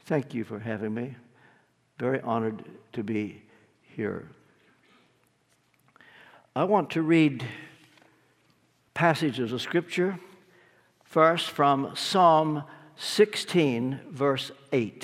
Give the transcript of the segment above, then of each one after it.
Thank you for having me. Very honored to be here. I want to read passages of Scripture, first from Psalm 16, verse 8.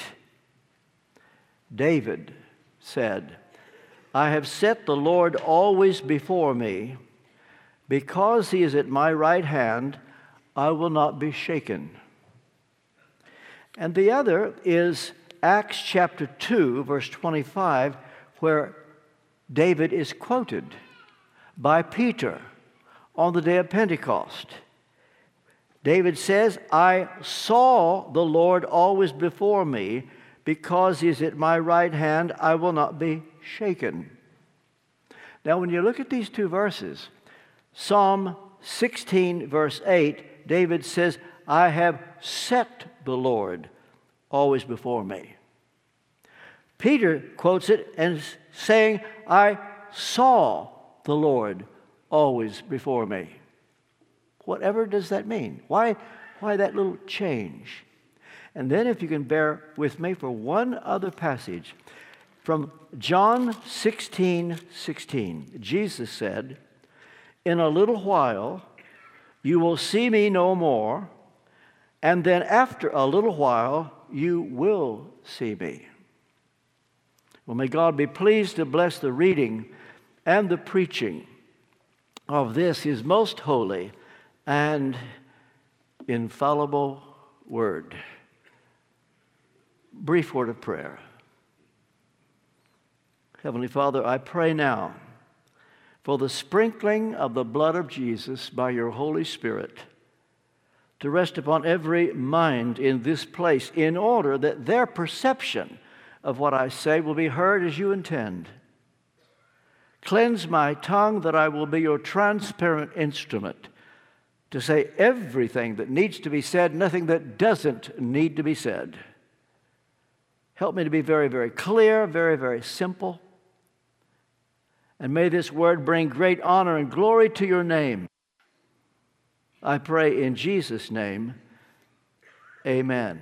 David said, I have set the Lord always before me. Because he is at my right hand, I will not be shaken. And the other is Acts chapter 2, verse 25, where David is quoted by Peter on the day of Pentecost. David says, I saw the Lord always before me. Because he is at my right hand, I will not be shaken. Now, when you look at these two verses, Psalm 16, verse 8, David says, I have set the Lord always before me. Peter quotes it and saying, I saw the Lord always before me. Whatever does that mean? Why that little change? And then if you can bear with me for one other passage, from John 16:16, Jesus said, in a little while you will see me no more, and then after a little while you will see me. Well, may God be pleased to bless the reading and the preaching of this, his most holy and infallible word. Brief word of prayer. Heavenly Father, I pray now for the sprinkling of the blood of Jesus by your Holy Spirit to rest upon every mind in this place, in order that their perception of what I say will be heard as you intend. Cleanse my tongue that I will be your transparent instrument to say everything that needs to be said, nothing that doesn't need to be said. Help me to be very, very clear, very, very simple. And may this word bring great honor and glory to your name. I pray in Jesus' name, amen.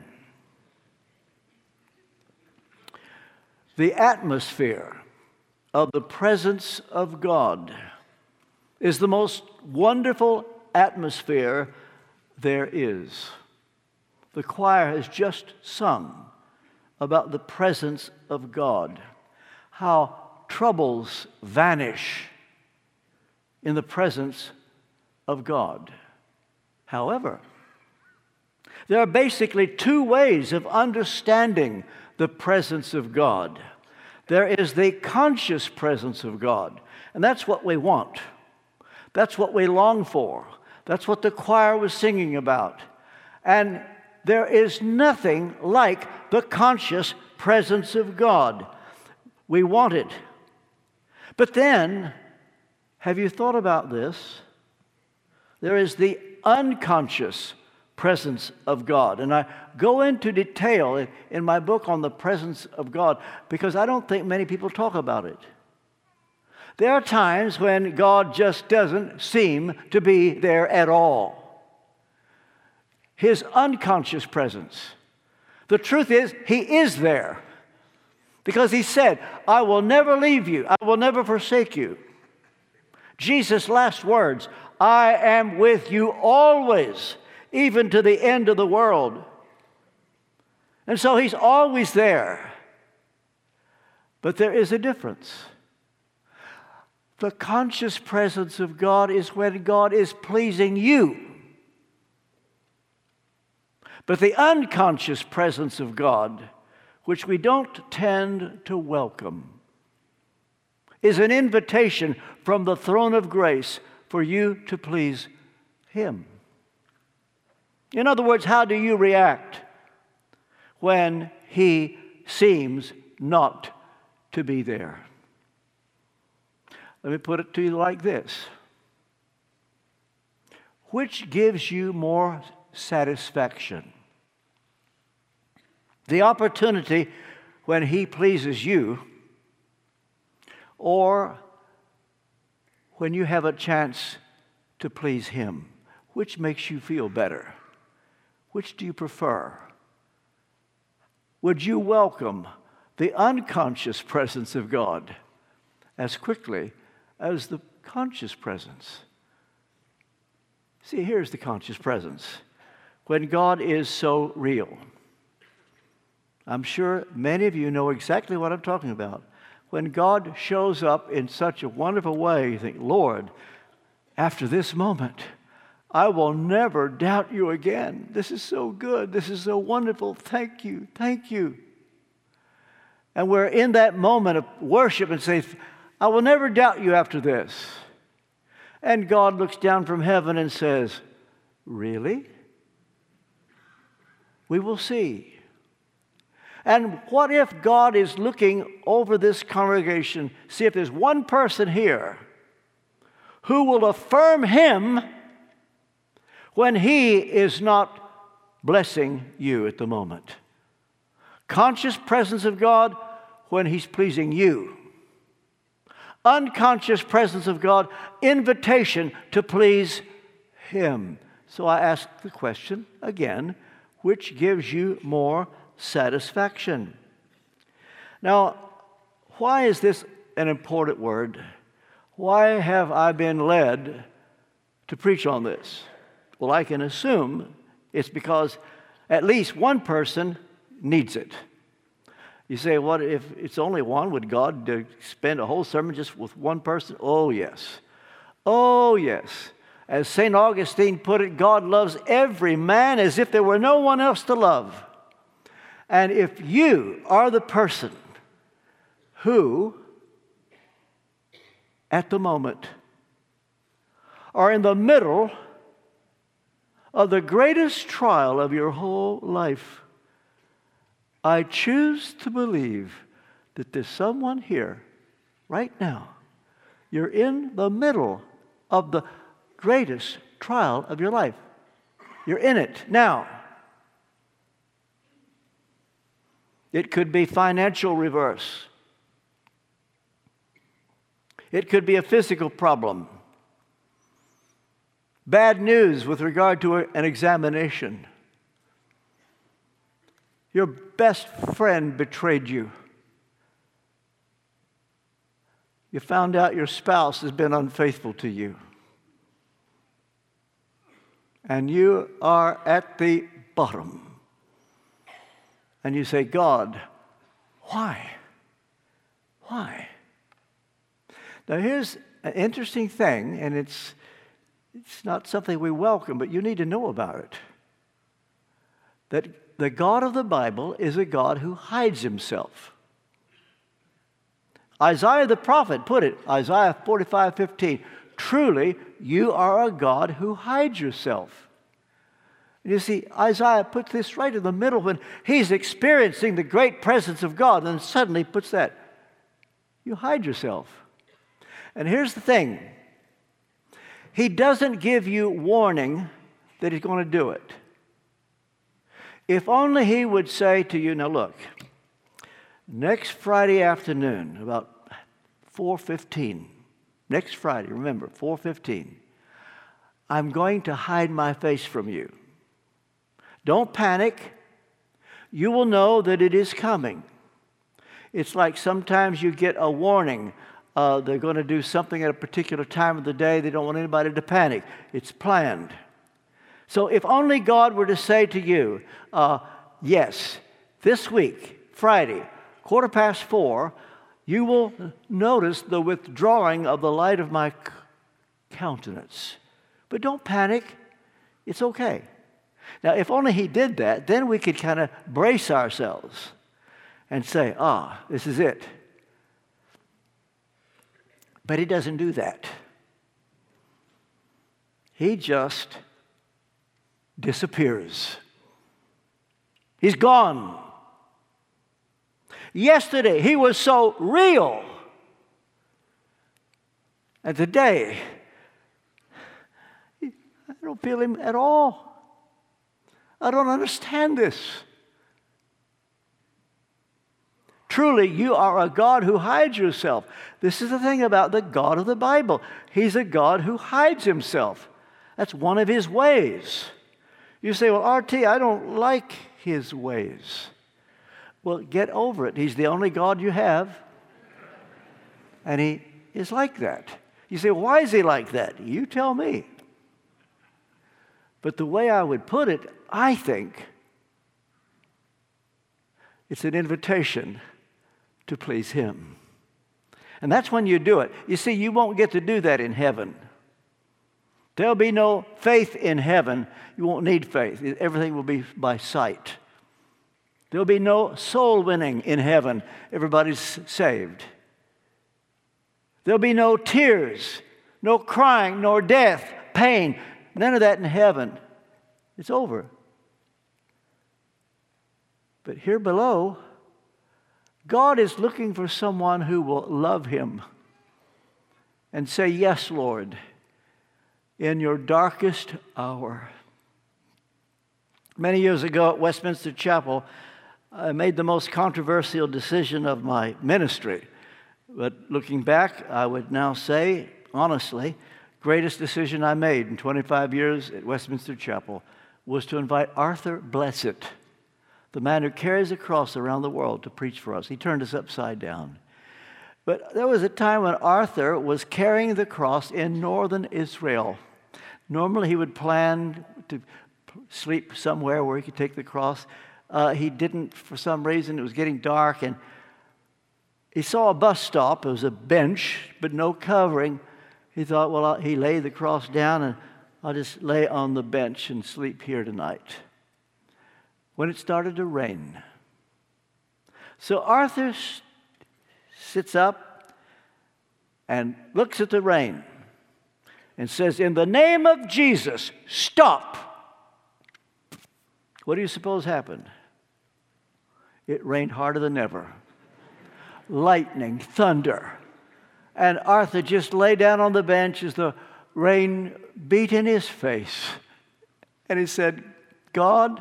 The atmosphere of the presence of God is the most wonderful atmosphere there is. The choir has just sung about the presence of God, how troubles vanish in the presence of God. However, there are basically two ways of understanding the presence of God. There is the conscious presence of God, and that's what we want. That's what we long for. That's what the choir was singing about. And there is nothing like the conscious presence of God. We want it. But then, have you thought about this? There is the unconscious presence of God. And I go into detail in my book on the presence of God because I don't think many people talk about it. There are times when God just doesn't seem to be there at all. His unconscious presence. The truth is, he is there. Because he said, I will never leave you. I will never forsake you. Jesus' last words, I am with you always, even to the end of the world. And so he's always there. But there is a difference. The conscious presence of God is when God is pleasing you. But the unconscious presence of God, which we don't tend to welcome, is an invitation from the throne of grace for you to please him. In other words, how do you react when he seems not to be there? Let me put it to you like this. Which gives you more satisfaction? The opportunity when he pleases you, or when you have a chance to please him? Which makes you feel better? Which do you prefer? would you welcome the unconscious presence of God as quickly as the conscious presence? See, here's the conscious presence. When God is so real. I'm sure many of you know exactly what I'm talking about. When God shows up in such a wonderful way, you think, Lord, after this moment, I will never doubt you again. This is so good. This is so wonderful. Thank you. Thank you. And we're in that moment of worship and say, I will never doubt you after this. And God looks down from heaven and says, really? We will see. And what if God is looking over this congregation, see if there's one person here who will affirm him when he is not blessing you at the moment. Conscious presence of God when he's pleasing you. Unconscious presence of God, invitation to please him. So I ask the question again, which gives you more satisfaction? Now, why is this an important word? Why have I been led to preach on this? Well, I can assume it's because at least one person needs it. You say, what if it's only one? Would God spend a whole sermon just with one person? Oh, yes. Oh, yes. As St. Augustine put it, God loves every man as if there were no one else to love. And if you are the person who, at the moment, are in the middle of the greatest trial of your whole life, I choose to believe that there's someone here right now. You're in the middle of the greatest trial of your life. You're in it now. It could be financial reverse. It could be a physical problem. Bad news with regard to an examination. Your best friend betrayed you. You found out your spouse has been unfaithful to you. And you are at the bottom. And you say, God, why? Why? Now here's an interesting thing, and it's not something we welcome, but you need to know about it. That the God of the Bible is a God who hides himself. Isaiah the prophet put it, Isaiah 45:15, truly you are a God who hides yourself. You see, Isaiah puts this right in the middle when he's experiencing the great presence of God, and suddenly puts that, you hide yourself. And here's the thing. He doesn't give you warning that he's going to do it. If only he would say to you, now look, next Friday afternoon, about 4:15, next Friday, remember, 4:15, I'm going to hide my face from you. Don't panic. You will know that it is coming. It's like sometimes you get a warning. They're going to do something at a particular time of the day. They don't want anybody to panic. It's planned. So if only God were to say to you, yes, this week, Friday, 4:15, you will notice the withdrawing of the light of my countenance. But don't panic. It's okay. Now, if only he did that, then we could kind of brace ourselves and say, this is it. But he doesn't do that. He just disappears. He's gone. Yesterday, he was so real. And today, I don't feel him at all. I don't understand this. Truly, you are a God who hides yourself. This is the thing about the God of the Bible. He's a God who hides himself. That's one of his ways. You say, well, RT, I don't like his ways. Well, get over it. He's the only God you have. And he is like that. You say, why is he like that? You tell me. But the way I would put it, I think it's an invitation to please him. And that's when you do it. You see, you won't get to do that in heaven. There'll be no faith in heaven. You won't need faith. Everything will be by sight. There'll be no soul winning in heaven. Everybody's saved. There'll be no tears, no crying, nor death, pain. None of that in heaven. It's over. But here below, God is looking for someone who will love him and say, yes, Lord, in your darkest hour. Many years ago at Westminster Chapel, I made the most controversial decision of my ministry. But looking back, I would now say, honestly, greatest decision I made in 25 years at Westminster Chapel was to invite Arthur Blessitt, the man who carries a cross around the world, to preach for us. He turned us upside down. But there was a time when Arthur was carrying the cross in northern Israel. Normally he would plan to sleep somewhere where he could take the cross. He didn't for some reason. It was getting dark, and he saw a bus stop. It was a bench, but no covering. He thought, well, he laid the cross down, and I'll just lay on the bench and sleep here tonight. When it started to rain. So Arthur sits up and looks at the rain and says, in the name of Jesus, stop. What do you suppose happened? It rained harder than ever. Lightning, thunder. And Arthur just lay down on the bench as the rain beat in his face. And he said, God,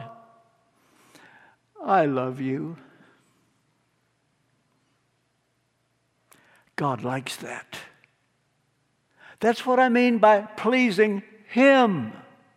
I love you. God likes that. That's what I mean by pleasing him.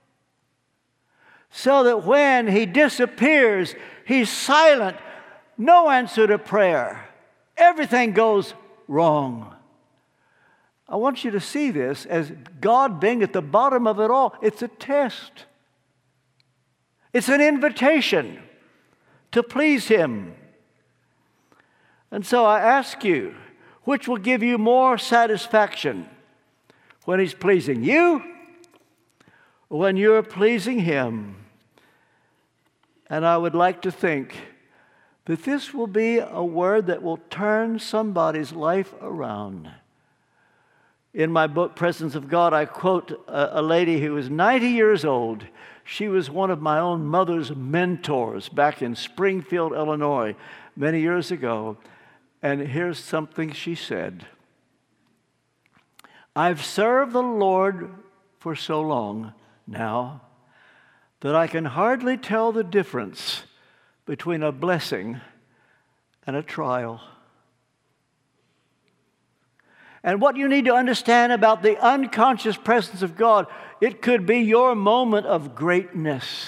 So that when he disappears, he's silent. No answer to prayer. Everything goes wrong. I want you to see this as God being at the bottom of it all. It's a test. It's an invitation to please him. And so I ask you, which will give you more satisfaction? When he's pleasing you or when you're pleasing him? And I would like to think that this will be a word that will turn somebody's life around. In my book, Presence of God, I quote a lady who was 90 years old. She was one of my own mother's mentors back in Springfield, Illinois, many years ago. And here's something she said. I've served the Lord for so long now that I can hardly tell the difference between a blessing and a trial. And what you need to understand about the unconscious presence of God, it could be your moment of greatness.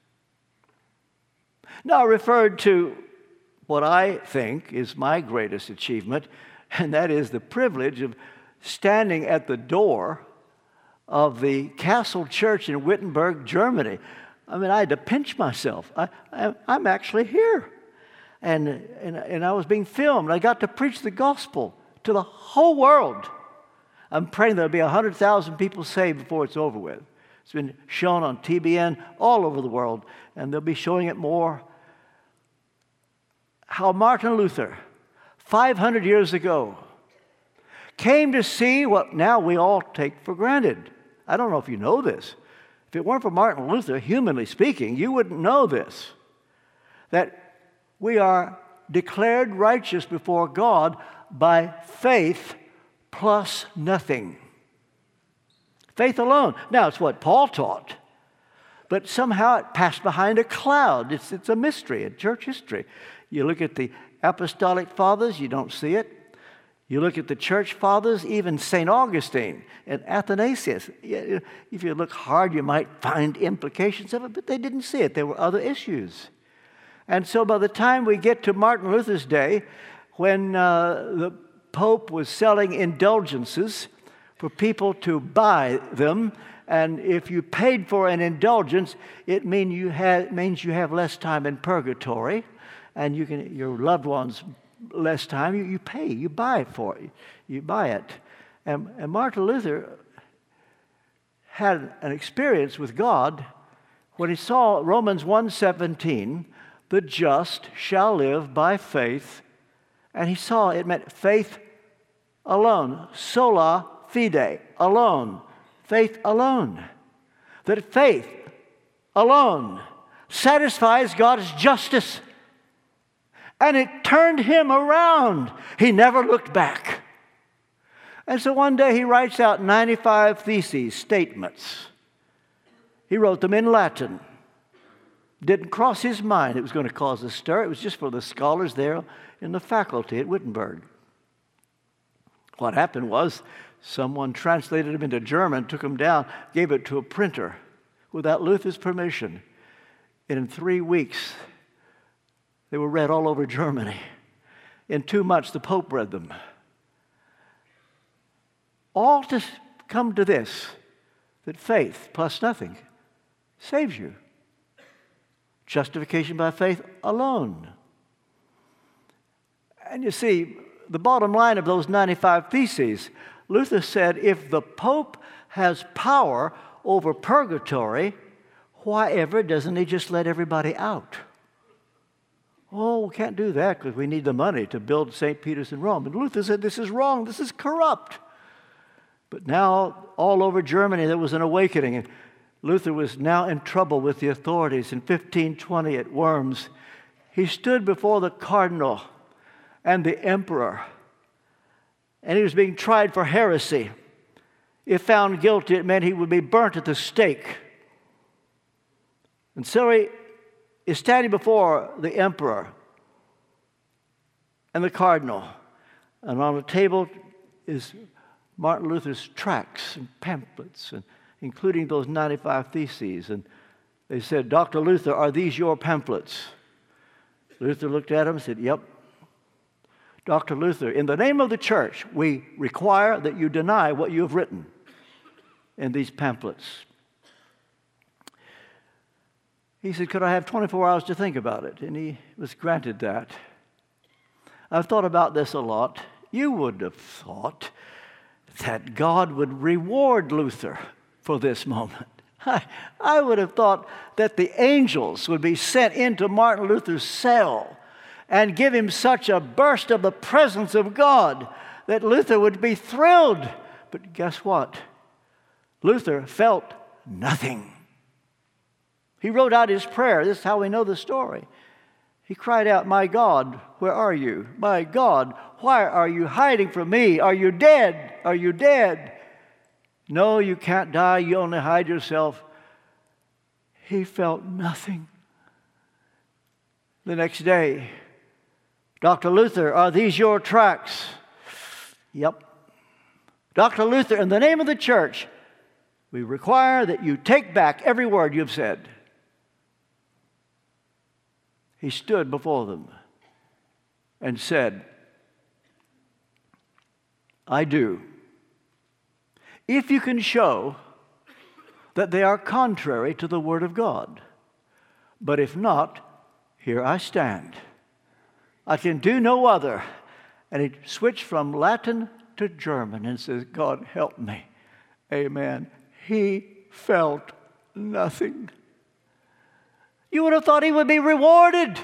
Now, I referred to what I think is my greatest achievement, and that is the privilege of standing at the door of the Castle Church in Wittenberg, Germany. I mean, I had to pinch myself. I'm actually here. And I was being filmed. I got to preach the gospel to the whole world. I'm praying there'll be 100,000 people saved before it's over with. It's been shown on TBN all over the world, and they'll be showing it more. How Martin Luther, 500 years ago, came to see what now we all take for granted. I don't know if you know this. If it weren't for Martin Luther, humanly speaking, you wouldn't know this. That we are declared righteous before God by faith plus nothing. Faith alone. Now, it's what Paul taught. But somehow it passed behind a cloud. It's a mystery in church history. You look at the apostolic fathers, you don't see it. You look at the church fathers, even St. Augustine and Athanasius. If you look hard, you might find implications of it, but they didn't see it. There were other issues. And so by the time we get to Martin Luther's day, when the Pope was selling indulgences for people to buy them, and if you paid for an indulgence, it means you have less time in purgatory, and your loved ones less time. You pay, you buy it for it, you buy it. And Martin Luther had an experience with God when he saw Romans 1:17, the just shall live by faith, and he saw it meant faith alone, sola fide, alone, faith alone. That faith alone satisfies God's justice. And it turned him around. He never looked back. And so one day he writes out 95 theses, statements. He wrote them in Latin. Didn't cross his mind it was going to cause a stir. It was just for the scholars there in the faculty at Wittenberg. What happened was someone translated them into German, took them down, gave it to a printer without Luther's permission. And in 3 weeks, they were read all over Germany. In 2 months, the Pope read them. All to come to this, that faith plus nothing saves you. Justification by faith alone. And you see, the bottom line of those 95 theses, Luther said, if the Pope has power over purgatory, why ever doesn't he just let everybody out? Oh, we can't do that because we need the money to build St. Peter's in Rome. And Luther said, this is wrong, this is corrupt. But now, all over Germany, there was an awakening. And Luther was now in trouble with the authorities. In 1520 at Worms, he stood before the cardinal and the emperor, and he was being tried for heresy. If found guilty, it meant he would be burnt at the stake. And so he is standing before the emperor and the cardinal, and on the table is Martin Luther's tracts and pamphlets, and including those 95 theses. And they said, Dr. Luther, are these your pamphlets? Luther looked at them and said, yep. Dr. Luther, in the name of the church, we require that you deny what you have written in these pamphlets. He said, could I have 24 hours to think about it? And he was granted that. I've thought about this a lot. You would have thought that God would reward Luther for this moment. I would have thought that the angels would be sent into Martin Luther's cell and give him such a burst of the presence of God that Luther would be thrilled. But guess what? Luther felt nothing. He wrote out his prayer. This is how we know the story. He cried out, my God, where are you? My God, why are you hiding from me? Are you dead? Are you dead? No, you can't die. You only hide yourself. He felt nothing. The next day, Dr. Luther, are these your tracts? Yep. Dr. Luther, in the name of the church, we require that you take back every word you've said. He stood before them and said, I do. If you can show that they are contrary to the Word of God. But if not, here I stand. I can do no other. And he switched from Latin to German and says, God help me. Amen. He felt nothing. You would have thought he would be rewarded.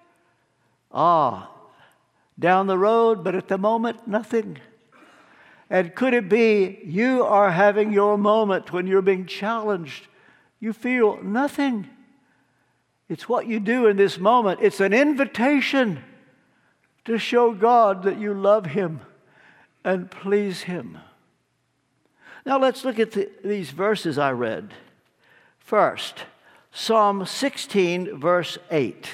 Down the road, but at the moment, nothing. And could it be you are having your moment when you're being challenged? You feel nothing. It's what you do in this moment. It's an invitation to show God that you love Him and please Him. Now let's look at these verses I read. First, Psalm 16, verse 8.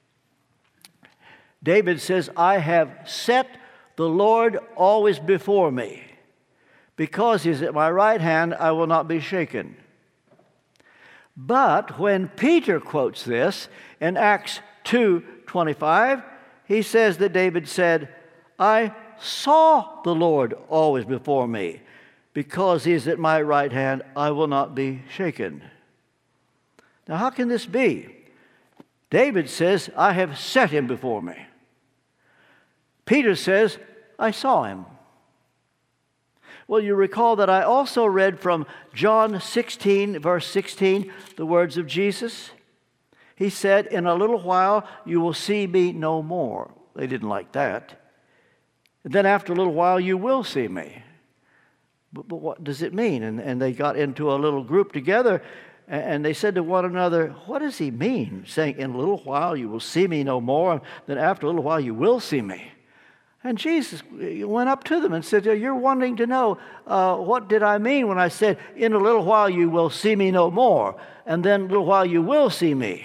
David says, I have set the Lord always before me. Because He is at my right hand, I will not be shaken. But when Peter quotes this in Acts 2:25, he says that David said, I saw the Lord always before me. Because he is at my right hand, I will not be shaken. Now, how can this be? David says, I have set him before me. Peter says, I saw him. Well, you recall that I also read from John 16, verse 16, the words of Jesus. He said, in a little while you will see me no more. They didn't like that. And then after a little while you will see me. But what does it mean? And they got into a little group together, and they said to one another, what does he mean, saying, in a little while you will see me no more, and then after a little while you will see me? And Jesus went up to them and said, you're wanting to know, what did I mean when I said, in a little while you will see me no more, and then a little while you will see me?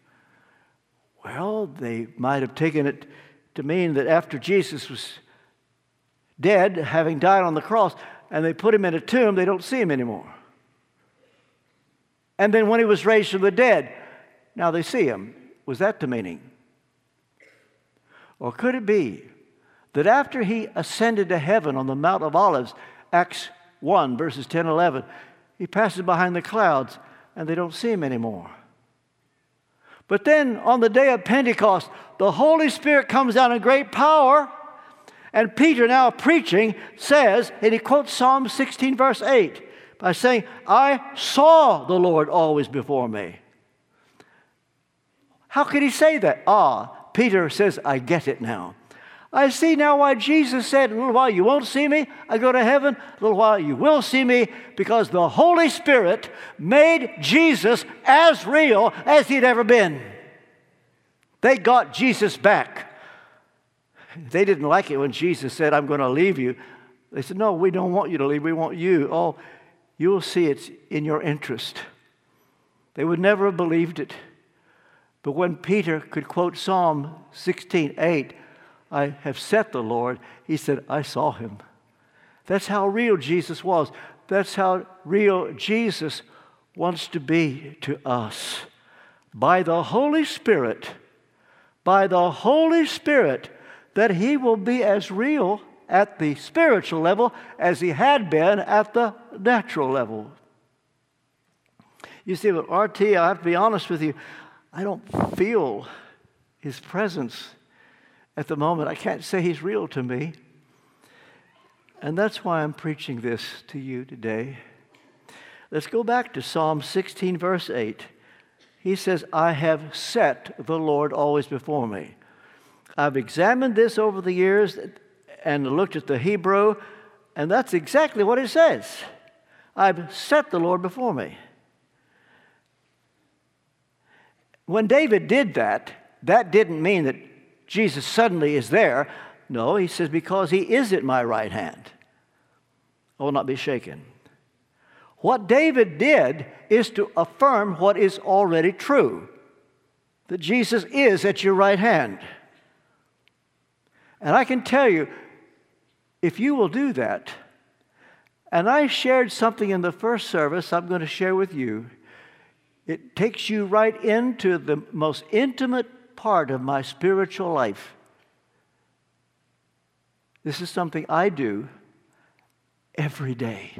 Well, they might have taken it to mean that after Jesus was dead, having died on the cross, and they put him in a tomb, they don't see him anymore. And then when he was raised from the dead, now they see him. Was that the meaning? Or could it be that after he ascended to heaven on the Mount of Olives, Acts 1, verses 10 and 11, he passes behind the clouds and they don't see him anymore? But then on the day of Pentecost, the Holy Spirit comes down in great power. And Peter, now preaching, says, and he quotes Psalm 16, verse 8, by saying, I saw the Lord always before me. How could he say that? Peter says, I get it now. I see now why Jesus said, in a little while you won't see me. I go to heaven. A little while you will see me, because the Holy Spirit made Jesus as real as he'd ever been. They got Jesus back. They didn't like it when Jesus said, I'm going to leave you. They said, no, we don't want you to leave. We want you. Oh, you will see it's in your interest. They would never have believed it. But when Peter could quote Psalm 16:8, I have set the Lord, he said, I saw him. That's how real Jesus was. That's how real Jesus wants to be to us. By the Holy Spirit, that he will be as real at the spiritual level as he had been at the natural level. You see, with RT, I have to be honest with you, I don't feel his presence at the moment. I can't say he's real to me. And that's why I'm preaching this to you today. Let's go back to Psalm 16, verse 8. He says, I have set the Lord always before me. I've examined this over the years and looked at the Hebrew, and that's exactly what it says. I've set the Lord before me. When David did that, that didn't mean that Jesus suddenly is there. No, he says, because he is at my right hand, I will not be shaken. What David did is to affirm what is already true, that Jesus is at your right hand. And I can tell you, if you will do that, and I shared something in the first service I'm going to share with you, it takes you right into the most intimate part of my spiritual life. This is something I do every day.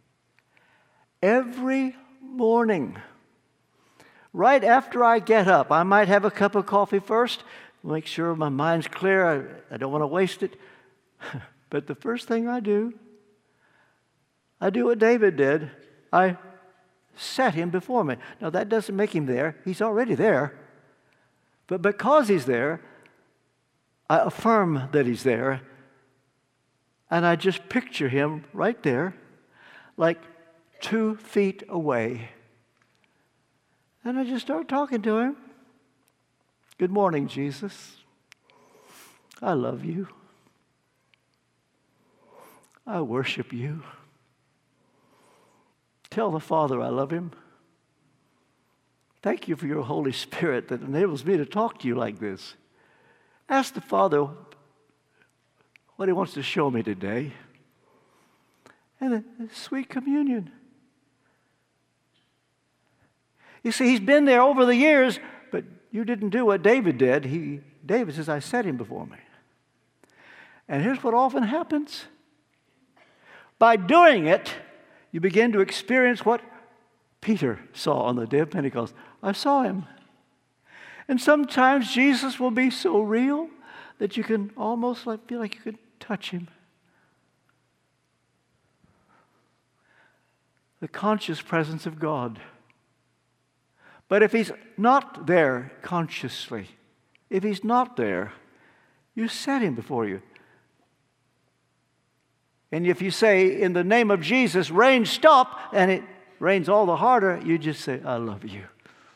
Every morning. Right after I get up, I might have a cup of coffee first, make sure my mind's clear. I don't want to waste it. But the first thing I do what David did. I set him before me. Now, that doesn't make him there. He's already there. But because he's there, I affirm that he's there. And I just picture him right there, like 2 feet away. And I just start talking to him. Good morning, Jesus. I love you. I worship you. Tell the Father I love him. Thank you for your Holy Spirit that enables me to talk to you like this. Ask the Father what he wants to show me today. And a sweet communion. You see, he's been there over the years, but you didn't do what David did. David says, I set him before me. And here's what often happens. By doing it, you begin to experience what Peter saw on the day of Pentecost. I saw him. And sometimes Jesus will be so real that you can almost feel like you could touch him. The conscious presence of God. But if he's not there consciously, if he's not there, you set him before you. And if you say, in the name of Jesus, rain, stop, and it rains all the harder, you just say, I love you.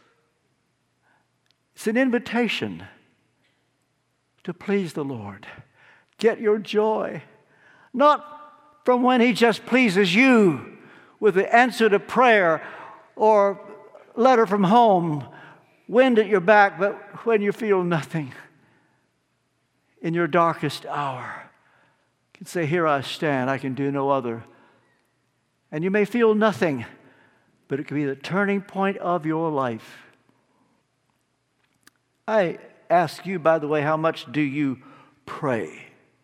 It's an invitation to please the Lord. Get your joy. Not from when he just pleases you with the answer to prayer or letter from home, wind at your back, but when you feel nothing in your darkest hour. You can say, here I stand, I can do no other. And you may feel nothing, but it can be the turning point of your life. I ask you, by the way, how much do you pray?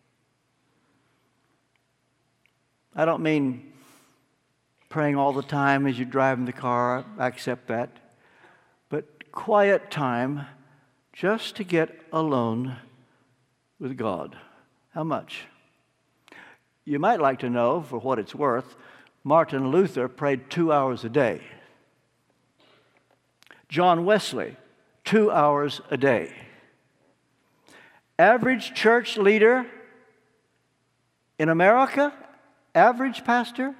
I don't mean praying all the time as you drive in the car. I accept that. But quiet time just to get alone with God. How much? You might like to know, for what it's worth, Martin Luther prayed 2 hours a day. John Wesley, 2 hours a day. Average church leader in America, average pastor,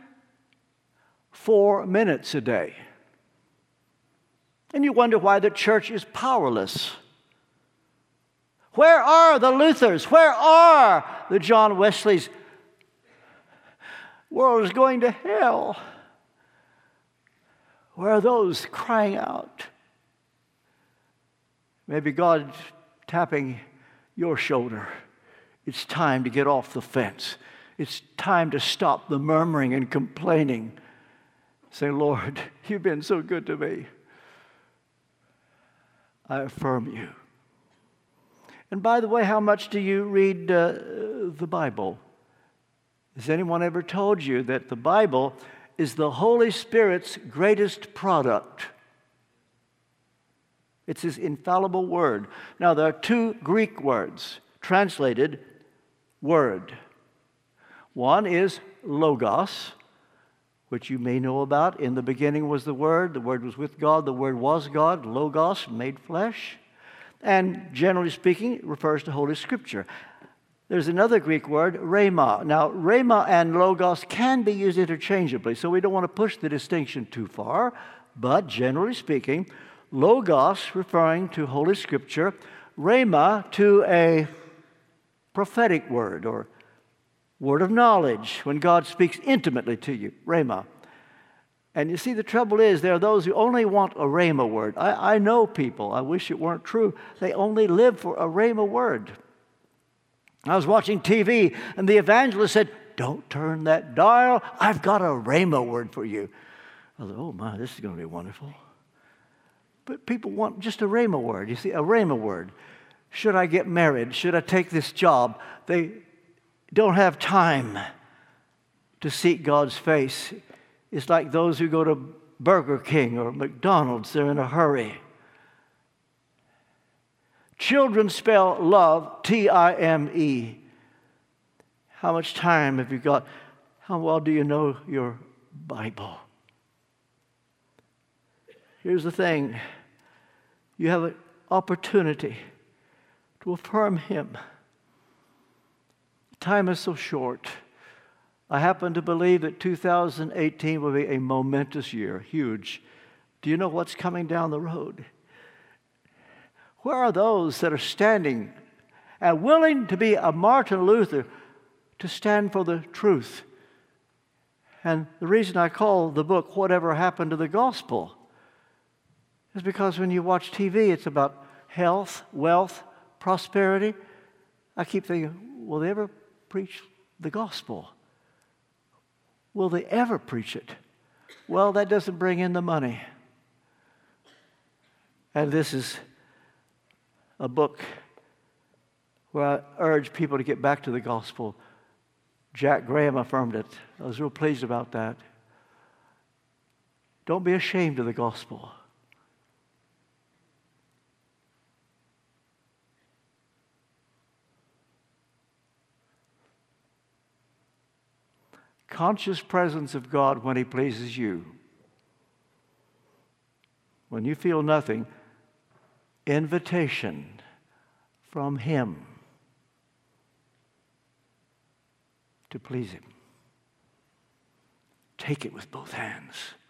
4 minutes a day. And you wonder why the church is powerless. Where are the Luthers? Where are the John Wesleys? World is going to hell. Where are those crying out? Maybe God's tapping your shoulder. It's time to get off the fence. It's time to stop the murmuring and complaining. Say, Lord, you've been so good to me. I affirm you. And by the way, how much do you read the Bible? Has anyone ever told you that the Bible is the Holy Spirit's greatest product? It's his infallible word. Now, there are 2 Greek words translated word. One is logos, which you may know about. In the beginning was the Word was with God, the Word was God, logos, made flesh. And generally speaking, it refers to Holy Scripture. There's another Greek word, rhema. Now, rhema and logos can be used interchangeably, so we don't want to push the distinction too far. But generally speaking, logos referring to Holy Scripture, rhema to a prophetic word or word of knowledge when God speaks intimately to you, rhema. And you see, the trouble is there are those who only want a rhema word. I know people, I wish it weren't true, they only live for a rhema word. I was watching TV, and the evangelist said, don't turn that dial. I've got a rhema word for you. I thought, oh my, this is going to be wonderful. But people want just a rhema word. You see, a rhema word. Should I get married? Should I take this job? They don't have time to seek God's face. It's like those who go to Burger King or McDonald's. They're in a hurry. Children spell love, T-I-M-E. How much time have you got? How well do you know your Bible? Here's the thing. You have an opportunity to affirm Him. Time is so short. I happen to believe that 2018 will be a momentous year, huge. Do you know what's coming down the road? Where are those that are standing and willing to be a Martin Luther to stand for the truth? And the reason I call the book Whatever Happened to the Gospel is because when you watch TV, it's about health, wealth, prosperity. I keep thinking, will they ever preach the gospel? Will they ever preach it? Well, that doesn't bring in the money. And this is a book where I urge people to get back to the gospel. Jack Graham affirmed it. I was real pleased about that. Don't be ashamed of the gospel. Conscious presence of God when He pleases you. When you feel nothing, invitation from Him to please Him. Take it with both hands.